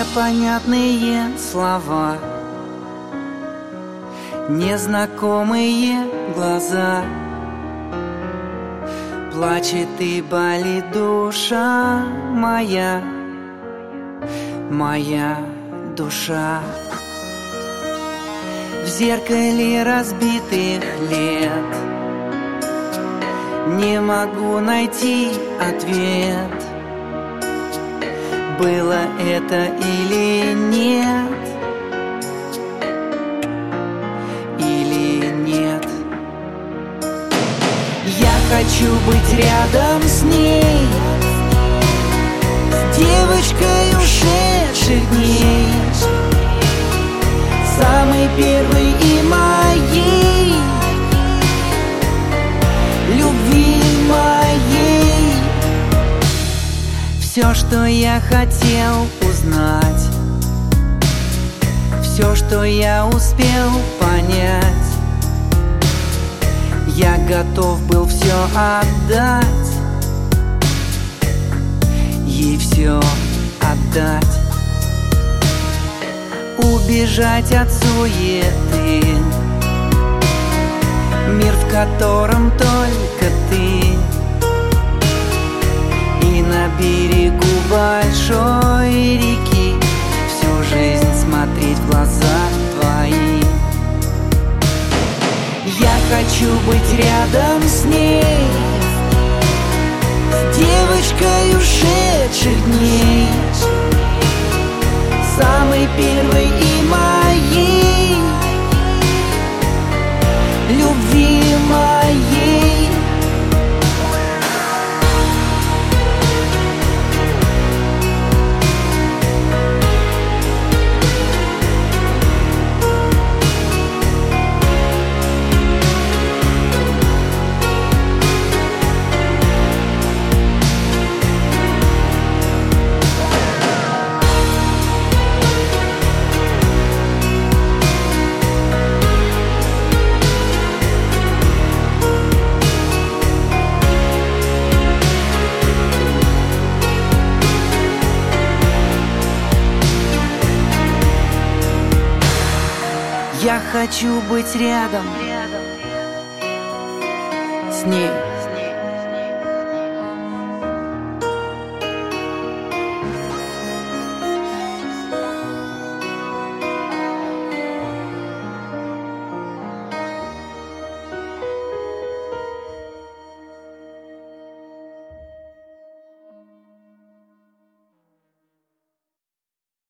Непонятные слова, незнакомые глаза. Плачет и болит душа моя, моя душа. В зеркале разбитых лет не могу найти ответ. Было это или нет? Или нет? Я хочу быть рядом с ней, с девочкой ушедших дней, самой первой и моей, любви моей. Все, что я хотел узнать, все, что я успел понять, я готов был все отдать, ей все отдать. Убежать от суеты, мир, в котором только ты, и на берегу большой реки всю жизнь смотреть в глаза твои. Я хочу быть рядом с ней, с девочкой ушедших дней, самой первой и моей, любви моей. Я хочу быть рядом с ней.